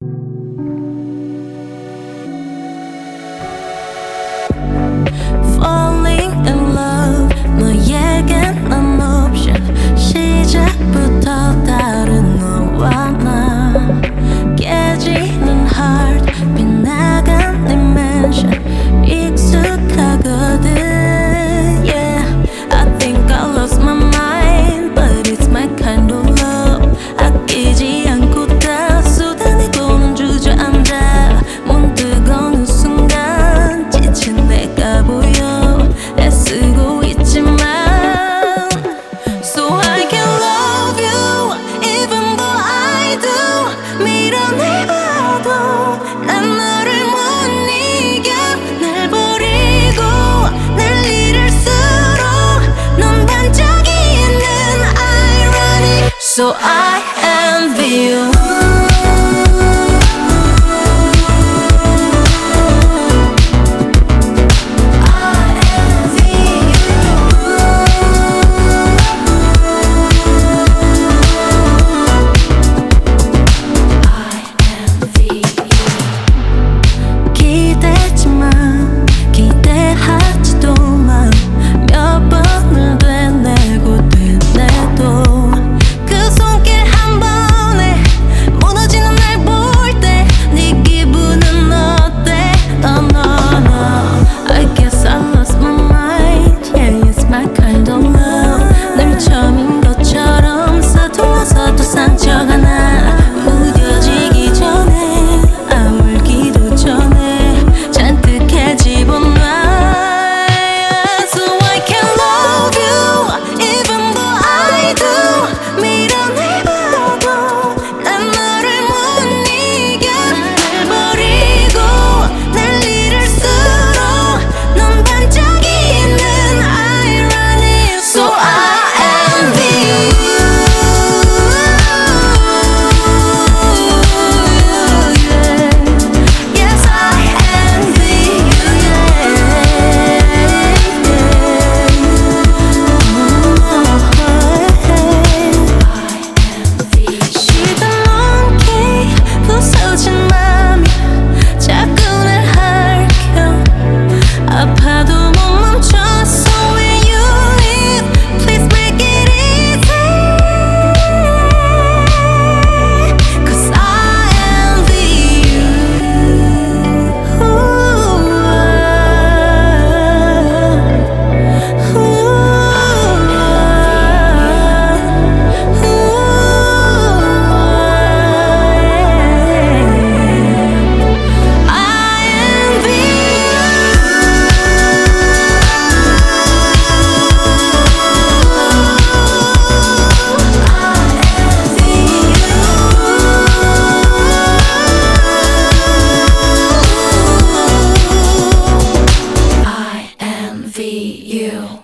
Falling in love 너에겐 난 option 시작부터 다른 너와 나 깨지는 heart 빗나간 dimension 익숙하거든 yeah I think I lost my mind but it's my kind of love 아끼지 않고 다 쏟아내고는 주저앉아 문득 어느 순간 지친 내가 보여 애쓰고 있지만 So I can love you even though I do 밀어내봐도 난 너를 못 이겨 날 버리고 날 잃을수록 넌 반짝이 있는 irony So I envy you you